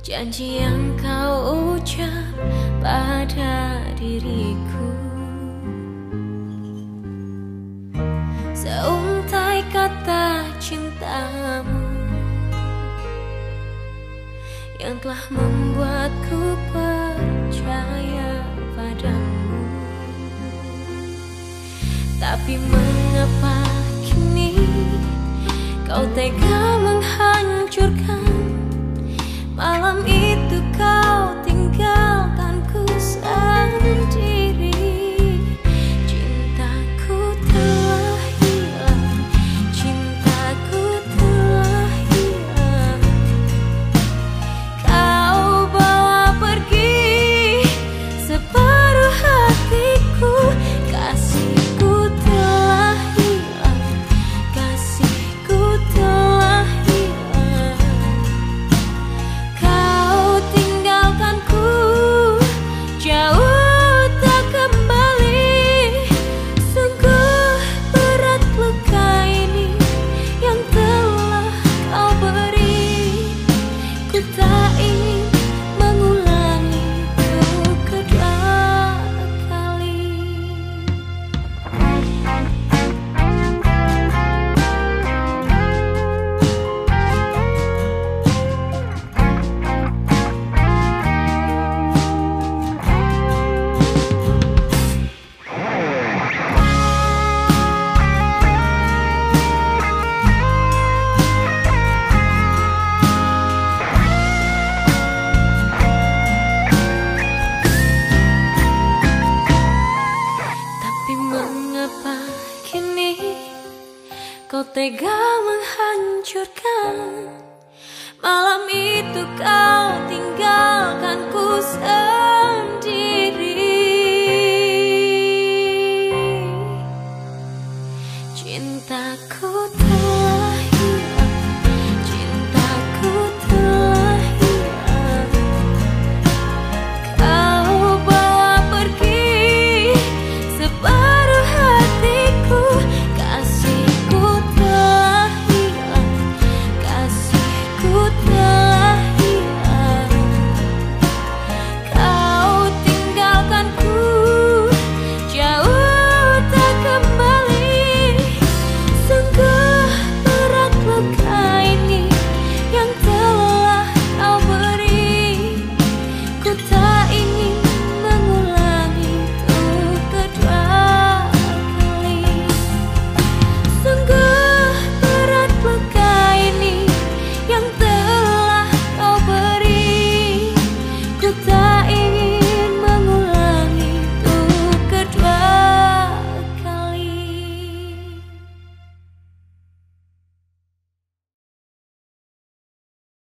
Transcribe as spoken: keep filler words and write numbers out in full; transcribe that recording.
Janji yang kau ucap pada diriku, seuntai kata cintamu yang telah membuatku percaya padamu. Tapi mengapa kini kau tega menghancurkan? Malam itu kau tinggalkanku sendiri. Cintaku telah hilang, cintaku telah hilang. Kau bawa pergi separuh hatiku. Kasihku telah hilang, kasihku telah hilang. Kau tinggalkanku jauh tak kembali. Sungguh berat luka ini yang telah kau beri. Ku tak ingin mengulangi itu kedua kali. Tapi mengapa kini kau tega menghancurkan? Malam itu kau tinggalkanku sendiri. Cintaku telah hilang, cintaku telah hilang. Kau bawa pergi separuh hatiku. Kasihku telah hilang, kasihku telah hilang. Kau tinggalkanku jauh tak kembali. Sungguh berat luka ini yang telah kau beri. Ku tak ingin mengulangi itu kedua kali. Sungguh berat luka ini yang telah kau beri. Ku tak ingin